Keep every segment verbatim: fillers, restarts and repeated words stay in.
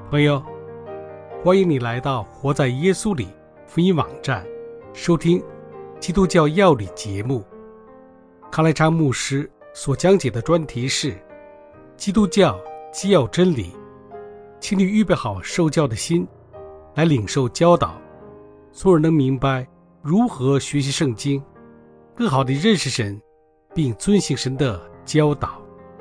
朋友，欢迎你来到活在耶稣里福音网站，收听基督教要理节目。康来昌牧师所讲解的专题是基督教基要真理，请你预备好受教的心，来领受教导，从而能明白如何学习圣经，更好地认识神，并遵行神的教导。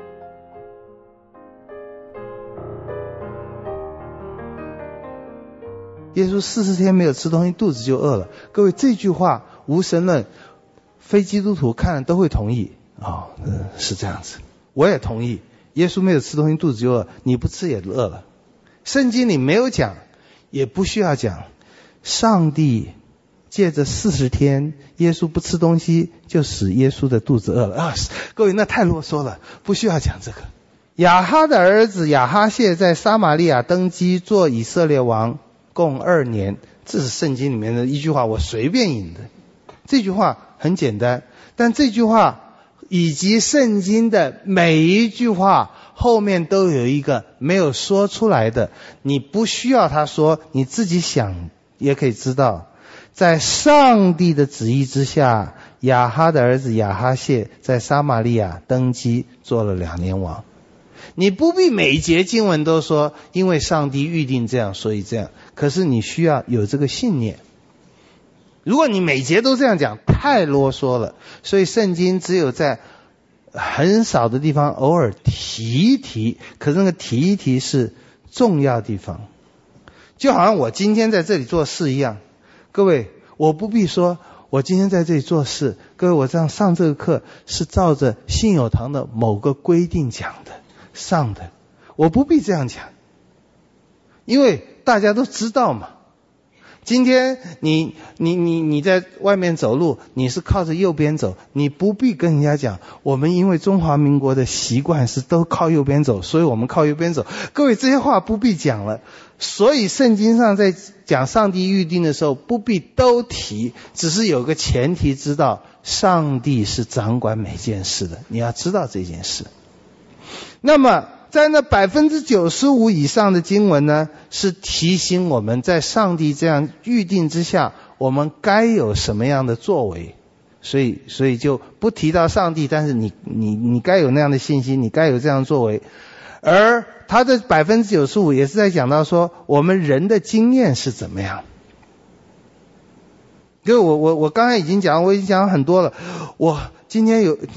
耶稣四十天没有吃东西，肚子就饿了。各位，这句话无神论非基督徒看了都会同意啊、哦嗯，是这样子，我也同意。耶稣没有吃东西，肚子就饿，你不吃也饿了。圣经里没有讲，也不需要讲。上帝借着四十天，耶稣不吃东西，就使耶稣的肚子饿了啊！各位，那太啰嗦了，不需要讲这个。亚哈的儿子亚哈谢在撒玛利亚登基做以色列王。共二年，这是圣经里面的一句话，我随便引的。这句话很简单，但这句话以及圣经的每一句话后面都有一个没有说出来的，你不需要他说，你自己想也可以知道。在上帝的旨意之下，亚哈的儿子亚哈谢在撒玛利亚登基做了两年王。你不必每一节经文都说因为上帝预定这样所以这样，可是你需要有这个信念。如果你每节都这样讲，太啰嗦了，所以圣经只有在很少的地方偶尔提一提，可是那个提一提是重要地方。就好像我今天在这里做事一样，各位，我不必说我今天在这里做事，各位，我这样上这个课是照着信友堂的某个规定讲的上的，我不必这样讲，因为大家都知道嘛。今天你你你你在外面走路，你是靠着右边走，你不必跟人家讲我们因为中华民国的习惯是都靠右边走，所以我们靠右边走。各位，这些话不必讲了。所以圣经上在讲上帝预定的时候不必都提，只是有个前提，知道上帝是掌管每件事的，你要知道这件事。那么在那百分之九十五以上的经文呢，是提醒我们在上帝这样预定之下，我们该有什么样的作为。所以所以就不提到上帝，但是你你你该有那样的信心，你该有这样的作为。而他的百分之九十五也是在讲到说我们人的经验是怎么样。因为我我我刚才已经讲，我已经讲很多了。我今天有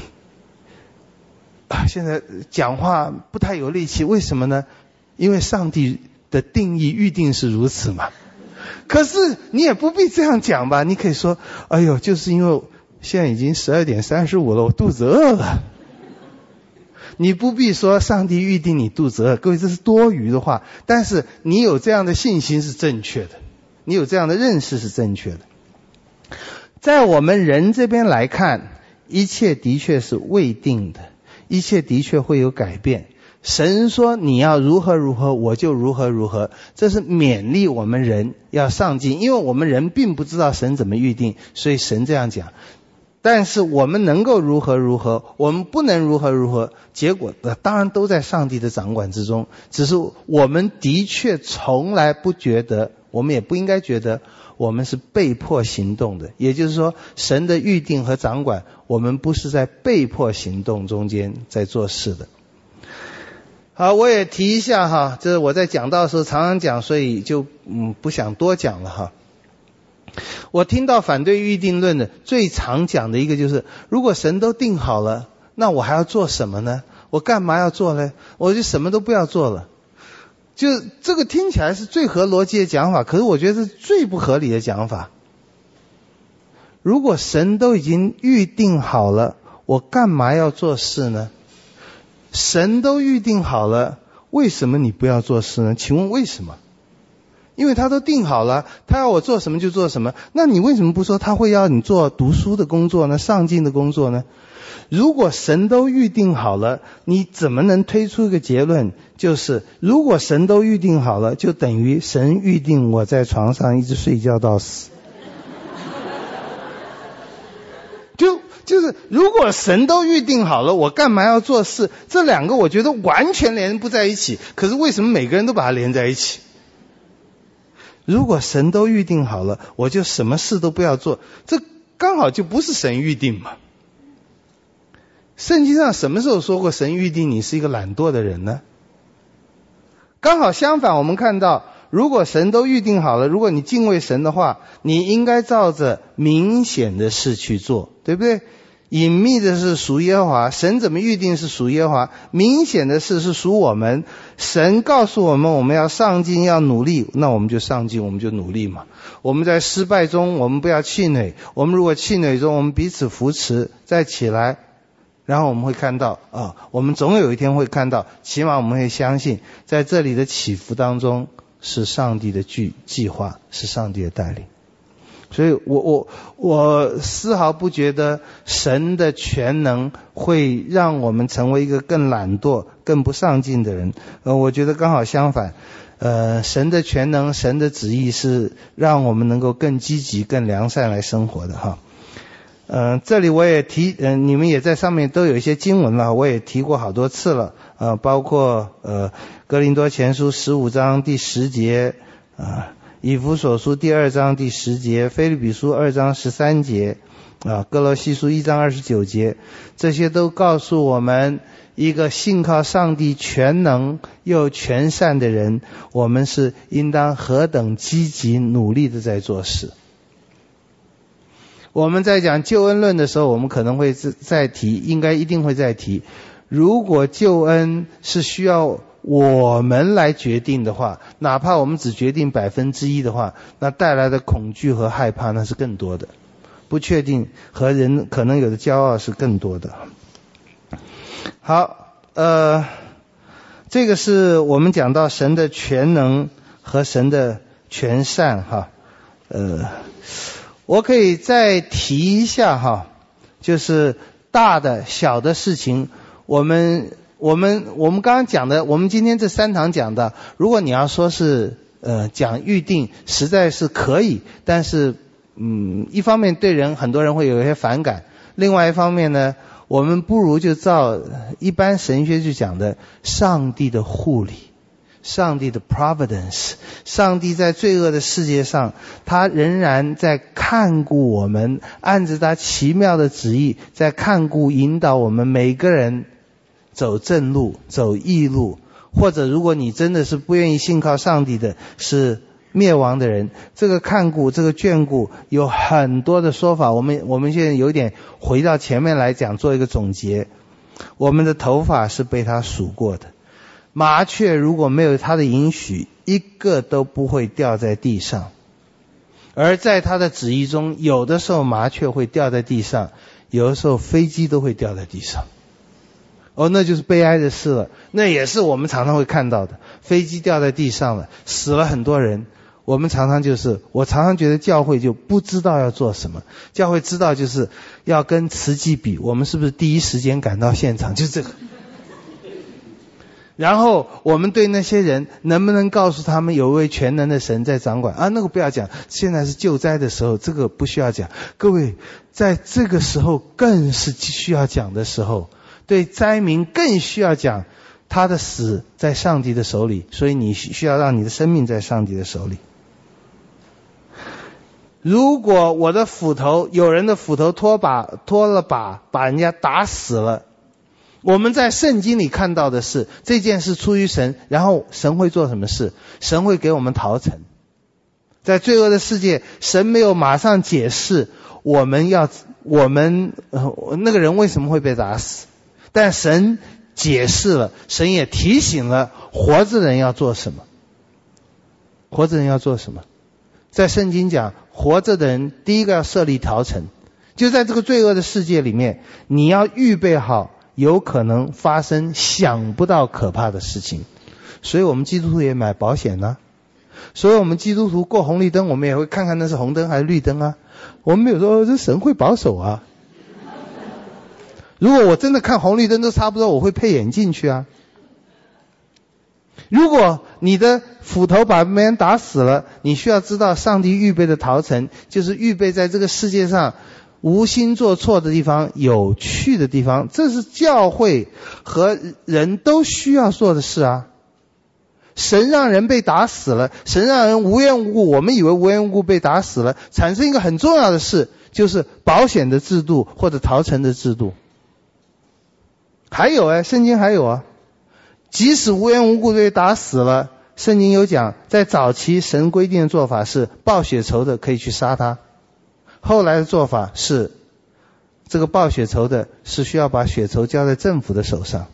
现在讲话不太有力气，为什么呢？因为上帝的定义预定是如此嘛。可是你也不必这样讲吧，你可以说，哎呦，就是因为现在已经十二点三十五了，我肚子饿了。你不必说上帝预定你肚子饿，各位，这是多余的话。但是你有这样的信心是正确的，你有这样的认识是正确的。在我们人这边来看，一切的确是未定的，一切的确会有改变。神说你要如何如何，我就如何如何，这是勉励我们人要上进，因为我们人并不知道神怎么预定，所以神这样讲。但是我们能够如何如何，我们不能如何如何，结果当然都在上帝的掌管之中。只是我们的确从来不觉得，我们也不应该觉得我们是被迫行动的。也就是说，神的预定和掌管，我们不是在被迫行动中间在做事的。好，我也提一下哈，这是我在讲道的时候常常讲，所以就嗯不想多讲了哈。我听到反对预定论的最常讲的一个就是，如果神都定好了，那我还要做什么呢？我干嘛要做呢？我就什么都不要做了。就这个听起来是最合逻辑的讲法，可是我觉得是最不合理的讲法。如果神都已经预定好了，我干嘛要做事呢？神都预定好了，为什么你不要做事呢？请问为什么？因为他都定好了，他要我做什么就做什么，那你为什么不说他会要你做读书的工作呢，上进的工作呢？如果神都预定好了，你怎么能推出一个结论，就是如果神都预定好了，就等于神预定我在床上一直睡觉到死。就就是如果神都预定好了，我干嘛要做事？这两个我觉得完全连不在一起。可是为什么每个人都把它连在一起？如果神都预定好了，我就什么事都不要做，这刚好就不是神预定嘛。圣经上什么时候说过神预定你是一个懒惰的人呢？刚好相反，我们看到如果神都预定好了，如果你敬畏神的话，你应该照着明显的事去做，对不对？隐秘的事属耶和华，神怎么预定是属耶和华，明显的事是属我们。神告诉我们我们要上进要努力，那我们就上进，我们就努力嘛。我们在失败中我们不要气馁，我们如果气馁中我们彼此扶持再起来，然后我们会看到啊、哦，我们总有一天会看到，起码我们会相信在这里的起伏当中是上帝的计计划，是上帝的带领。所以我我我丝毫不觉得神的全能会让我们成为一个更懒惰更不上进的人，呃，我觉得刚好相反，呃，神的全能神的旨意是让我们能够更积极更良善来生活的哈。呃，这里我也提，呃，你们也在上面都有一些经文了，我也提过好多次了，呃，包括呃哥林多前书十五章第十节，啊、呃。以弗所书第二章第十节，腓立比书二章十三节，啊，歌罗西书一章二十九节，这些都告诉我们，一个信靠上帝全能又全善的人，我们是应当何等积极努力的在做事。我们在讲救恩论的时候，我们可能会再提，应该一定会再提，如果救恩是需要我们来决定的话，哪怕我们只决定百分之一的话，那带来的恐惧和害怕那是更多的，不确定和人可能有的骄傲是更多的。好，呃，这个是我们讲到神的全能和神的全善哈，呃，我可以再提一下哈，就是大的小的事情，我们。我们我们刚刚讲的，我们今天这三堂讲的，如果你要说是呃讲预定，实在是可以，但是嗯，一方面对人很多人会有一些反感，另外一方面呢，我们不如就照一般神学就讲的上帝的护理，上帝的 providence， 上帝在罪恶的世界上，他仍然在看顾我们，按着他奇妙的旨意在看顾引导我们每个人走正路走义路，或者如果你真的是不愿意信靠上帝的，是灭亡的人，这个看顾这个眷顾有很多的说法，我们我们现在有点回到前面来讲，做一个总结。我们的头发是被他数过的，麻雀如果没有他的允许，一个都不会掉在地上，而在他的旨意中，有的时候麻雀会掉在地上，有的时候飞机都会掉在地上。哦，那就是悲哀的事了，那也是我们常常会看到的，飞机掉在地上了，死了很多人。我们常常就是我常常觉得教会就不知道要做什么，教会知道就是要跟慈济比，我们是不是第一时间赶到现场，就这个。然后我们对那些人能不能告诉他们有一位全能的神在掌管啊？那个不要讲，现在是救灾的时候，这个不需要讲。各位在这个时候更是需要讲的时候，对灾民更需要讲，他的死在上帝的手里，所以你需要让你的生命在上帝的手里。如果我的斧头，有人的斧头拖把拖了把，把人家打死了，我们在圣经里看到的是这件事出于神，然后神会做什么事？神会给我们逃城。在罪恶的世界，神没有马上解释我们要我们、呃、那个人为什么会被打死，但神解释了，神也提醒了活着的人要做什么。活着人要做什么？在圣经讲，活着的人第一个要设立逃城，就在这个罪恶的世界里面，你要预备好有可能发生想不到可怕的事情。所以我们基督徒也买保险呢、啊，所以我们基督徒过红绿灯，我们也会看看那是红灯还是绿灯啊。我们没有说、哦、这神会保守啊。如果我真的看红绿灯都差不多，我会配眼镜去啊。如果你的斧头把别人打死了，你需要知道上帝预备的逃城，就是预备在这个世界上无心做错的地方，有趣的地方，这是教会和人都需要做的事啊。神让人被打死了，神让人无缘无故，我们以为无缘无故被打死了，产生一个很重要的事，就是保险的制度或者逃城的制度。还有哎，圣经还有啊，即使无缘无故被打死了，圣经有讲，在早期神规定的做法是报血仇的可以去杀他，后来的做法是这个报血仇的是需要把血仇交在政府的手上。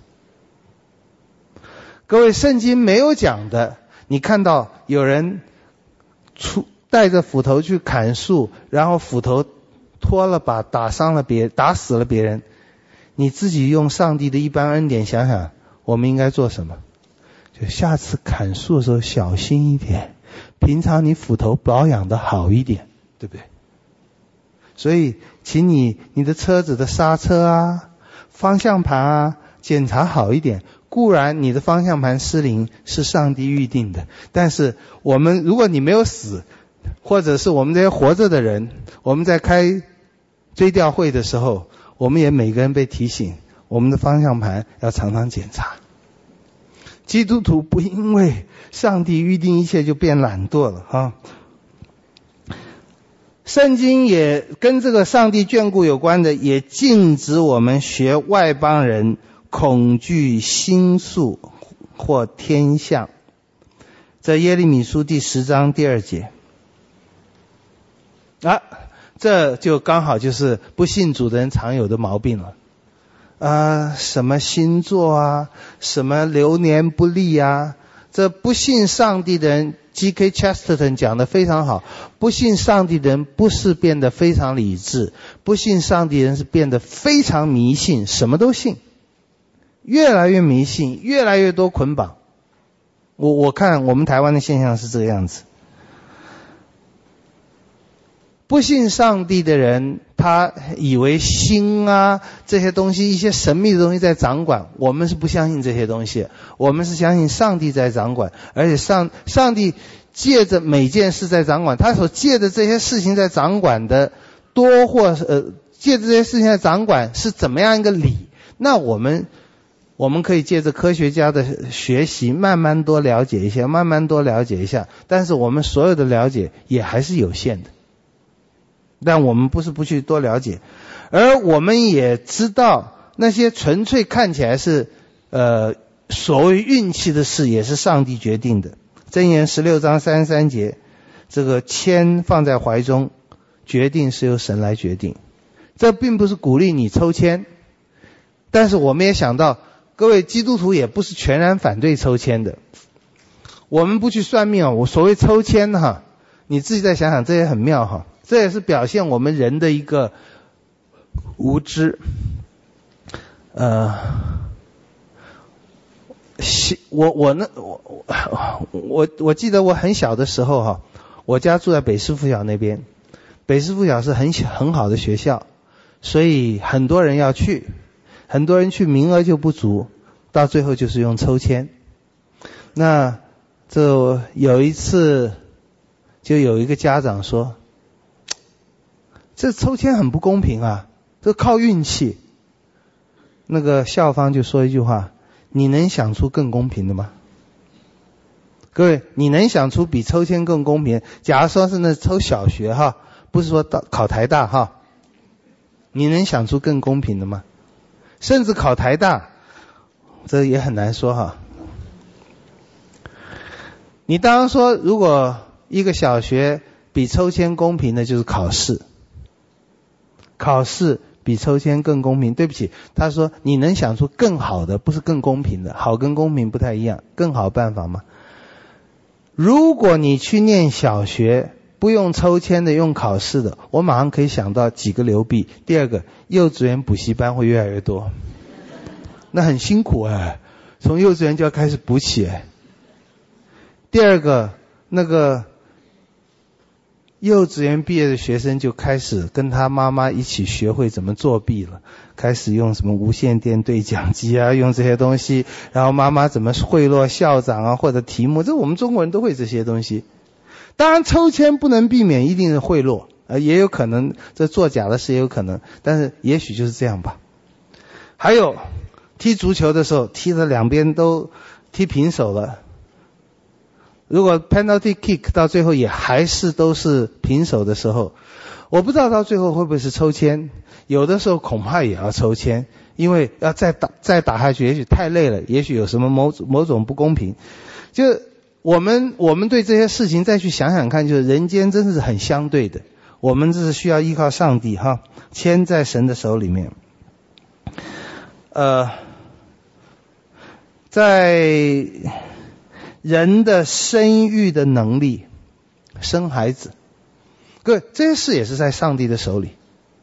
各位，圣经没有讲的，你看到有人出带着斧头去砍树，然后斧头脱了把打伤了别打死了别人，你自己用上帝的一般恩典想想，我们应该做什么？就下次砍树的时候小心一点，平常你斧头保养的好一点，对不对？所以请你你的车子的刹车啊、方向盘啊检查好一点。固然你的方向盘失灵是上帝预定的，但是我们如果你没有死，或者是我们这些活着的人，我们在开追悼会的时候，我们也每个人被提醒，我们的方向盘要常常检查。基督徒不因为上帝预定一切就变懒惰了哈。圣经也跟这个上帝眷顾有关的，也禁止我们学外邦人恐惧星宿或天象，在耶利米书第十章第二节啊，这就刚好就是不信主的人常有的毛病了啊，什么星座啊，什么流年不利啊，这不信上帝的人 G K Chesterton 讲得非常好，不信上帝的人不是变得非常理智，不信上帝的人是变得非常迷信，什么都信，越来越迷信，越来越多捆绑。我我看我们台湾的现象是这个样子。不信上帝的人，他以为星啊这些东西，一些神秘的东西在掌管。我们是不相信这些东西，我们是相信上帝在掌管，而且上上帝借着每件事在掌管，他所借的这些事情在掌管的多或呃借着这些事情在掌管是怎么样一个理？那我们我们可以借着科学家的学习，慢慢多了解一下，慢慢多了解一下。但是我们所有的了解也还是有限的。但我们不是不去多了解，而我们也知道那些纯粹看起来是呃所谓运气的事，也是上帝决定的。箴言十六章三十三节，这个签放在怀中，决定是由神来决定。这并不是鼓励你抽签，但是我们也想到，各位基督徒也不是全然反对抽签的。我们不去算命啊，我所谓抽签哈，你自己再想想，这也很妙哈。这也是表现我们人的一个无知。呃，我我呢我我我记得我很小的时候哈，我家住在北市附小那边，北市附小是很很好的学校，所以很多人要去，很多人去名额就不足，到最后就是用抽签。那这有一次就有一个家长说，这抽签很不公平啊，这靠运气。那个校方就说一句话，你能想出更公平的吗？各位，你能想出比抽签更公平？假如说是那抽小学哈，不是说到考台大哈，你能想出更公平的吗？甚至考台大，这也很难说哈。你当然说，如果一个小学比抽签公平的就是考试，考试比抽签更公平。对不起，他说你能想出更好的，不是更公平的，好跟公平不太一样，更好办法吗？如果你去念小学，不用抽签的，用考试的，我马上可以想到几个流弊。第二个，幼稚园补习班会越来越多，那很辛苦哎，从幼稚园就要开始补起哎。第二个，那个幼稚园毕业的学生就开始跟他妈妈一起学会怎么作弊了，开始用什么无线电对讲机啊，用这些东西，然后妈妈怎么贿赂校长啊，或者题目，这我们中国人都会这些东西。当然抽签不能避免一定的贿赂呃，也有可能这作假的事也有可能，但是也许就是这样吧。还有踢足球的时候，踢的两边都踢平手了，如果 penalty kick 到最后也还是都是平手的时候，我不知道到最后会不会是抽签，有的时候恐怕也要抽签，因为要再打再打下去，也许太累了，也许有什么某某种不公平。就我们我们对这些事情再去想想看，就是人间真是很相对的，我们这是需要依靠上帝哈，签在神的手里面。呃，在人的生育的能力，生孩子，各位，这些事也是在上帝的手里。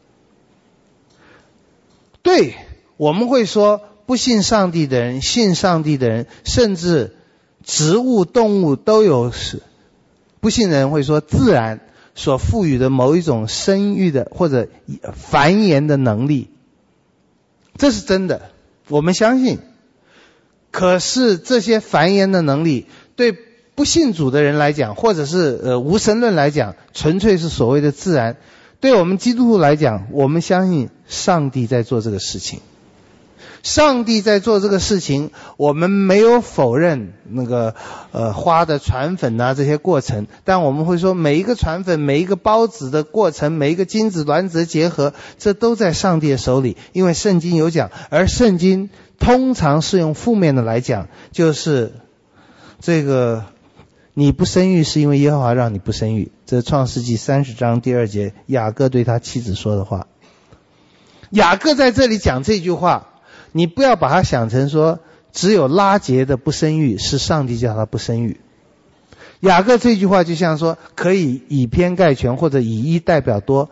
对，我们会说不信上帝的人，信上帝的人，甚至植物动物都有，不信的人会说自然所赋予的某一种生育的或者繁衍的能力，这是真的，我们相信。可是这些繁衍的能力对不信主的人来讲，或者是呃无神论来讲，纯粹是所谓的自然。对我们基督徒来讲，我们相信上帝在做这个事情。上帝在做这个事情，我们没有否认那个呃花的传粉啊这些过程，但我们会说每一个传粉，每一个孢子的过程，每一个精子卵子的结合，这都在上帝的手里，因为圣经有讲。而圣经通常是用负面的来讲，就是这个你不生育是因为耶和华让你不生育，这是创世纪三十章第二节雅各对他妻子说的话。雅各在这里讲这句话，你不要把它想成说只有拉结的不生育是上帝叫他不生育。雅各这句话就像说可以以偏概全，或者以一代表多，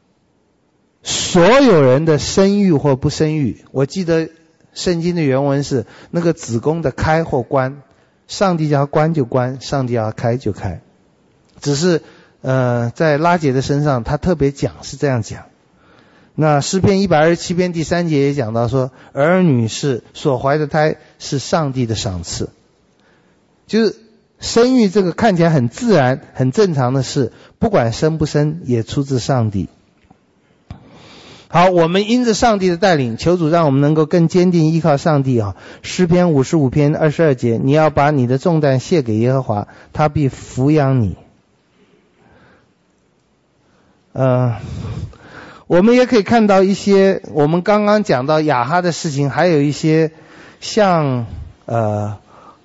所有人的生育或不生育。我记得圣经的原文是那个子宫的开或关，上帝叫它关就关，上帝要开就开。只是呃，在拉结的身上他特别讲是这样讲。那诗篇一百二十七篇第三节也讲到说，儿女是所怀的胎是上帝的赏赐。就是生育这个看起来很自然很正常的事，不管生不生也出自上帝。好，我们因着上帝的带领，求主让我们能够更坚定依靠上帝啊。诗篇五十五篇二十二节，你要把你的重担卸给耶和华，他必抚养你。呃我们也可以看到一些我们刚刚讲到亚哈的事情，还有一些像呃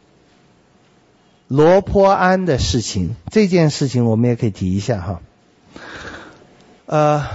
罗坡安的事情，这件事情我们也可以提一下哈。呃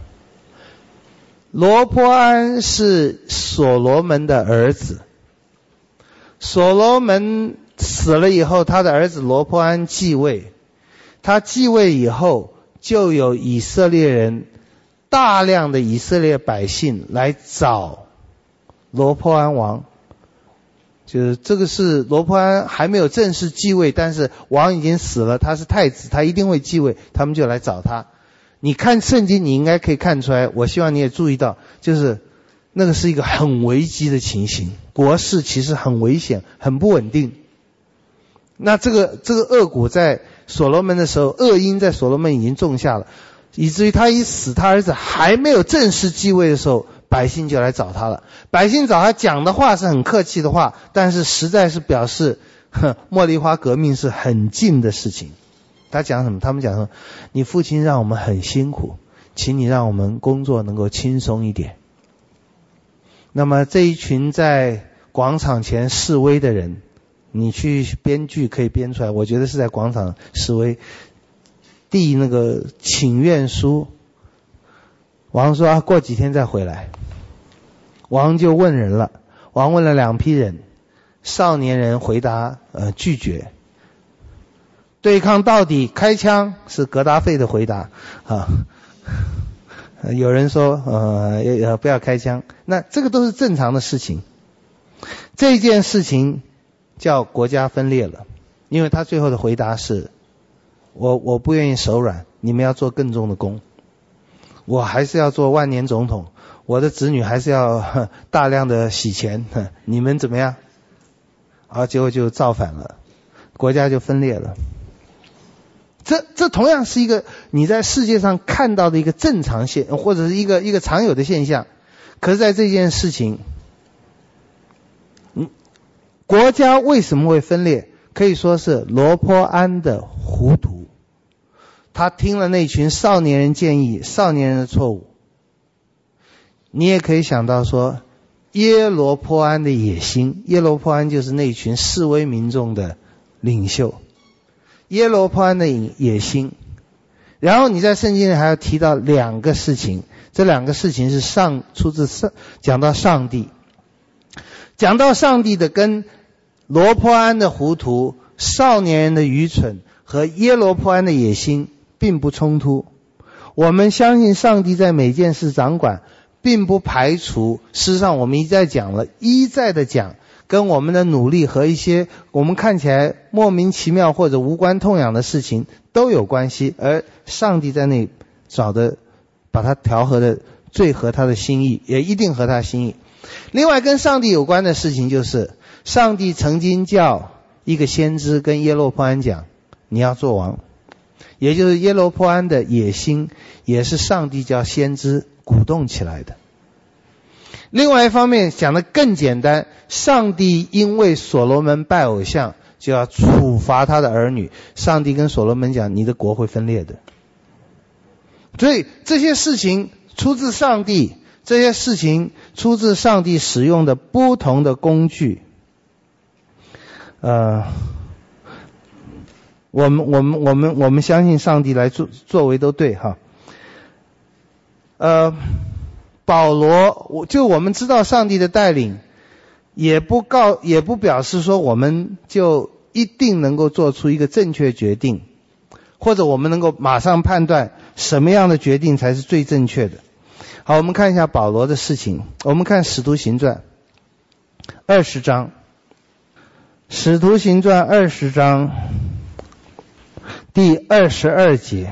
罗坡安是所罗门的儿子，所罗门死了以后，他的儿子罗坡安继位，他继位以后就有以色列人大量的以色列百姓来找罗坡安王，就是这个是罗坡安还没有正式继位，但是王已经死了，他是太子，他一定会继位，他们就来找他。你看圣经你应该可以看出来，我希望你也注意到，就是那个是一个很危机的情形，国势其实很危险很不稳定。那这个这个恶果在所罗门的时候，恶因在所罗门已经种下了，以至于他一死，他儿子还没有正式继位的时候，百姓就来找他了。百姓找他讲的话是很客气的话，但是实在是表示呵茉莉花革命是很近的事情。他讲什么？他们讲说，你父亲让我们很辛苦，请你让我们工作能够轻松一点。那么这一群在广场前示威的人，你去编剧可以编出来，我觉得是在广场示威，递那个请愿书。王说啊，过几天再回来。王就问人了，王问了两批人，少年人回答呃拒绝。对抗到底，开枪是格达费的回答啊。有人说呃不要开枪，那这个都是正常的事情。这件事情叫国家分裂了，因为他最后的回答是，我我不愿意手软，你们要做更重的工，我还是要做万年总统，我的子女还是要大量的洗钱，你们怎么样？啊，结果就造反了，国家就分裂了。 这这同样是一个你在世界上看到的一个正常现，或者是一个一个常有的现象。可是在这件事情，嗯，国家为什么会分裂？可以说是罗波安的糊涂。他听了那群少年人建议，少年人的错误。你也可以想到说，耶罗波安的野心，耶罗波安就是那群示威民众的领袖，耶罗波安的野心。然后你在圣经里还要提到两个事情，这两个事情是上出自上讲到上帝，讲到上帝的跟罗波安的糊涂、少年人的愚蠢和耶罗波安的野心并不冲突。我们相信上帝在每件事掌管，并不排除，事实上我们一再讲了，一再的讲，跟我们的努力和一些我们看起来莫名其妙或者无关痛痒的事情都有关系，而上帝在那找的把它调和的最合他的心意，也一定合他心意。另外跟上帝有关的事情就是，上帝曾经叫一个先知跟耶罗波安讲，你要做王，也就是耶罗波安的野心也是上帝叫先知鼓动起来的。另外一方面讲得更简单，上帝因为所罗门拜偶像就要处罚他的儿女，上帝跟所罗门讲，你的国会分裂的。所以这些事情出自上帝，这些事情出自上帝使用的不同的工具。呃，我们我们我们我们相信上帝来作作为都对哈。呃，保罗就我们知道上帝的带领，也不告也不表示说我们就一定能够做出一个正确决定，或者我们能够马上判断什么样的决定才是最正确的。好，我们看一下保罗的事情。我们看使徒行传二十章，使徒行传二十章第二十二节，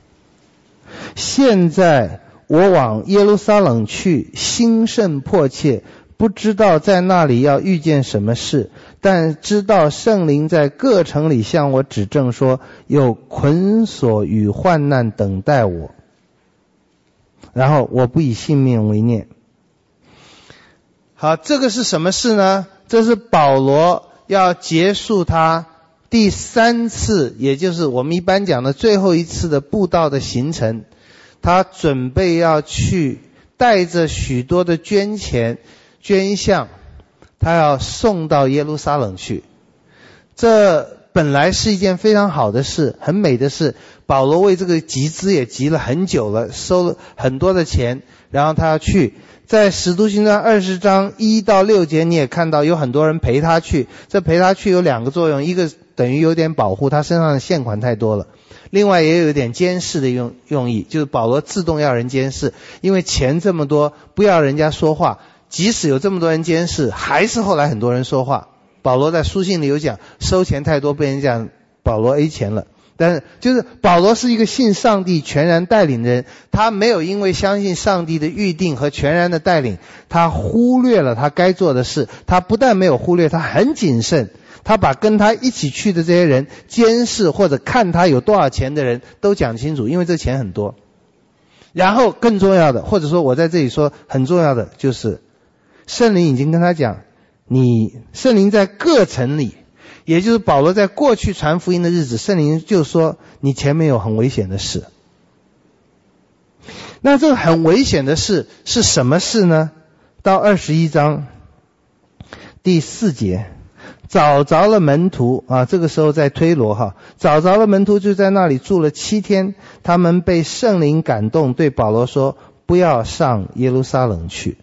现在我往耶路撒冷去，心甚迫切，不知道在那里要遇见什么事，但知道圣灵在各城里向我指证说，有捆锁与患难等待我，然后我不以性命为念。好，这个是什么事呢？这是保罗要结束他第三次，也就是我们一般讲的最后一次的布道的行程。他准备要去带着许多的捐钱捐项，他要送到耶路撒冷去。这本来是一件非常好的事，很美的事。保罗为这个集资也集了很久了，收了很多的钱，然后他要去。在使徒行传二十章一到六节，你也看到有很多人陪他去。这陪他去有两个作用，一个等于有点保护，他身上的现款太多了。另外也有一点监视的用用意，就是保罗自动要人监视，因为钱这么多，不要人家说话。即使有这么多人监视，还是后来很多人说话。保罗在书信里有讲，收钱太多被人讲保罗 A 钱了。但是就是保罗是一个信上帝全然带领的人，他没有因为相信上帝的预定和全然的带领，他忽略了他该做的事。他不但没有忽略，他很谨慎，他把跟他一起去的这些人监视或者看他有多少钱的人都讲清楚，因为这钱很多。然后更重要的，或者说我在这里说很重要的，就是圣灵已经跟他讲，你圣灵在各城里，也就是保罗在过去传福音的日子，圣灵就说你前面有很危险的事。那这个很危险的事是什么事呢？到二十一章第四节，找着了门徒啊，这个时候在推罗哈，找着了门徒就在那里住了七天，他们被圣灵感动，对保罗说，不要上耶路撒冷去。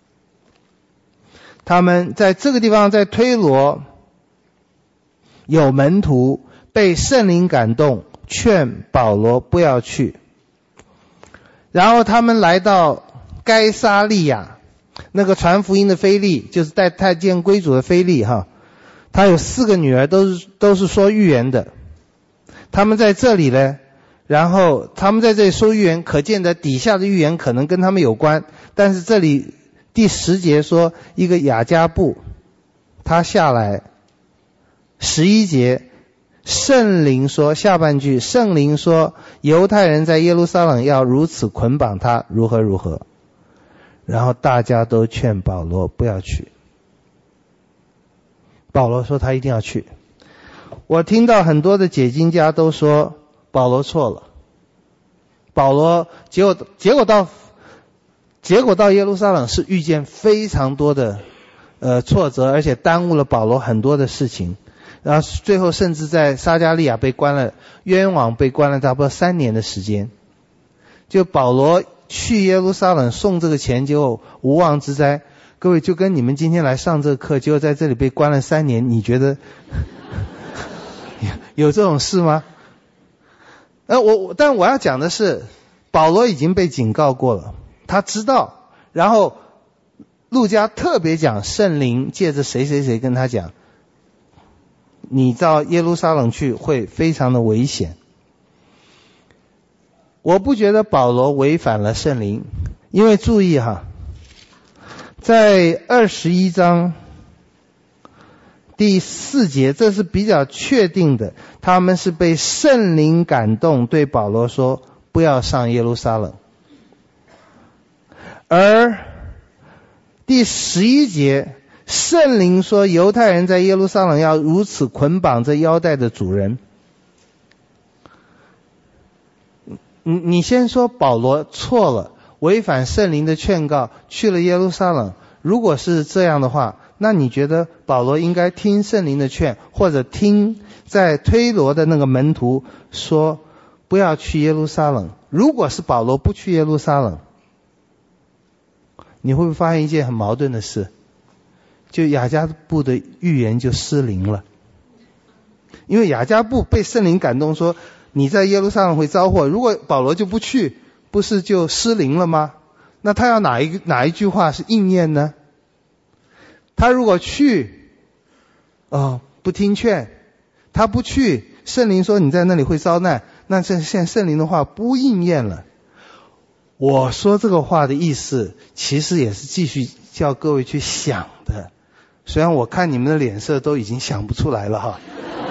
他们在这个地方在推罗有门徒被圣灵感动，劝保罗不要去。然后他们来到该撒利亚，那个传福音的腓利，就是带太监归主的腓利哈，他有四个女儿，都是都是说预言的。他们在这里呢，然后他们在这里说预言，可见的底下的预言可能跟他们有关。但是这里第十节说，一个雅加布他下来，十一节圣灵说，下半句，圣灵说，犹太人在耶路撒冷要如此捆绑他，如何如何。然后大家都劝保罗不要去。保罗说他一定要去。我听到很多的解经家都说保罗错了。保罗结果结果到结果到耶路撒冷是遇见非常多的呃挫折，而且耽误了保罗很多的事情。然后最后甚至在撒迦利亚被关了，冤枉被关了差不多三年的时间。就保罗去耶路撒冷送这个钱，结果无妄之灾。各位就跟你们今天来上这个课，结果在这里被关了三年，你觉得有这种事吗？呃，我但我要讲的是，保罗已经被警告过了，他知道。然后路加特别讲，圣灵借着谁谁谁跟他讲，你到耶路撒冷去会非常的危险。我不觉得保罗违反了圣灵，因为注意哈，在二十一章第四节，这是比较确定的，他们是被圣灵感动，对保罗说不要上耶路撒冷。而第十一节，圣灵说犹太人在耶路撒冷要如此捆绑着腰带的主人。你你先说保罗错了，违反圣灵的劝告，去了耶路撒冷。如果是这样的话，那你觉得保罗应该听圣灵的劝，或者听在推罗的那个门徒说不要去耶路撒冷？如果是保罗不去耶路撒冷，你会不会发现一件很矛盾的事？就雅加布的预言就失灵了。因为雅加布被圣灵感动说你在耶路撒冷会遭祸，如果保罗就不去，不是就失灵了吗？那他要哪一哪一句话是应验呢？他如果去，哦，不听劝，他不去，圣灵说你在那里会遭难，那这现在圣灵的话不应验了。我说这个话的意思，其实也是继续叫各位去想的，虽然我看你们的脸色都已经想不出来了哈。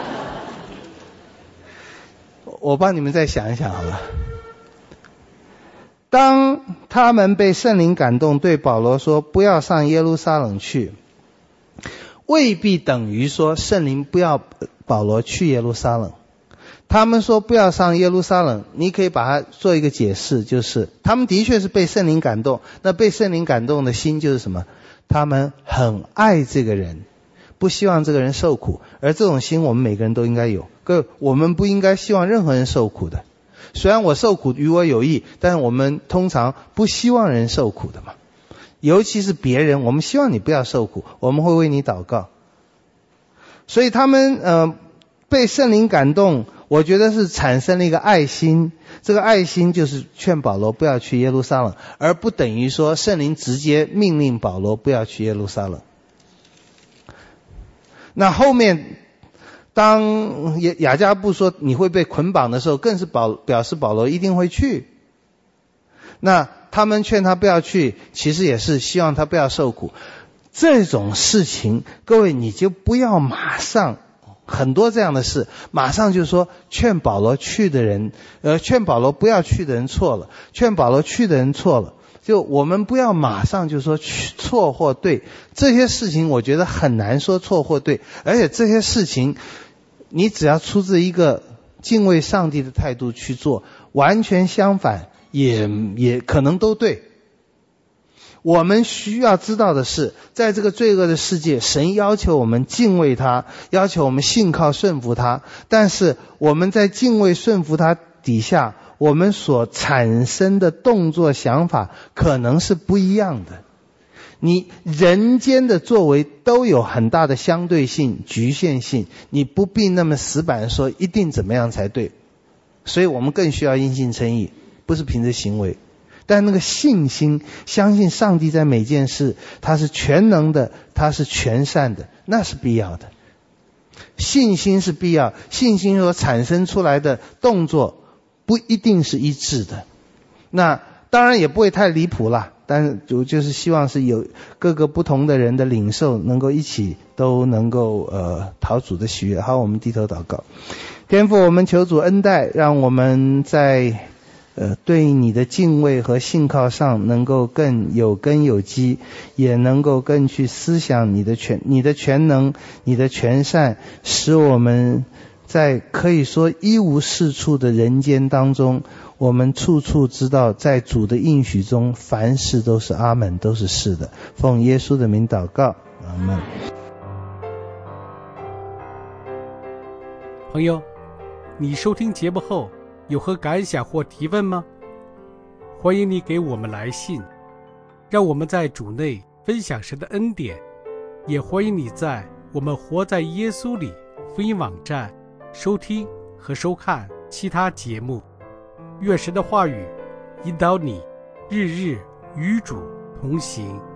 我帮你们再想一想好了。当他们被圣灵感动，对保罗说不要上耶路撒冷去，未必等于说圣灵不要保罗去耶路撒冷。他们说不要上耶路撒冷，你可以把它做一个解释，就是他们的确是被圣灵感动，那被圣灵感动的心就是什么？他们很爱这个人，不希望这个人受苦，而这种心我们每个人都应该有。各位，我们不应该希望任何人受苦的。虽然我受苦于我有益，但是我们通常不希望人受苦的嘛。尤其是别人，我们希望你不要受苦，我们会为你祷告。所以他们呃被圣灵感动，我觉得是产生了一个爱心，这个爱心就是劝保罗不要去耶路撒冷，而不等于说圣灵直接命令保罗不要去耶路撒冷。那后面当雅加布说你会被捆绑的时候，更是保表示保罗一定会去。那他们劝他不要去，其实也是希望他不要受苦。这种事情，各位你就不要马上，很多这样的事，马上就说劝保罗去的人，呃，劝保罗不要去的人错了，劝保罗去的人错了。就我们不要马上就说错或对，这些事情我觉得很难说错或对，而且这些事情你只要出自一个敬畏上帝的态度去做，完全相反也也可能都对。我们需要知道的是，在这个罪恶的世界，神要求我们敬畏他，要求我们信靠顺服他，但是我们在敬畏顺服他底下，我们所产生的动作想法可能是不一样的。你人间的作为都有很大的相对性、局限性，你不必那么死板说一定怎么样才对。所以我们更需要因信称义，不是凭着行为。但那个信心，相信上帝在每件事他是全能的，他是全善的，那是必要的。信心是必要，信心所产生出来的动作不一定是一致的。那当然也不会太离谱啦， 但是主就是希望是有各个不同的人的领受能够一起都能够呃讨主的喜悦。好，我们低头祷告。天父，我们求主恩待，让我们在呃对你的敬畏和信靠上能够更有根有基，也能够更去思想你的全你的全能，你的全善，使我们在可以说一无是处的人间当中，我们处处知道在主的应许中凡事都是阿们，都是是的。奉耶稣的名祷告，阿们。 朋友，你收听节目后有何感想或提问吗？欢迎你给我们来信，让我们在主内分享神的恩典。也欢迎你在我们活在耶稣里福音网站收听和收看其他节目。愿神的话语引导你日日与主同行。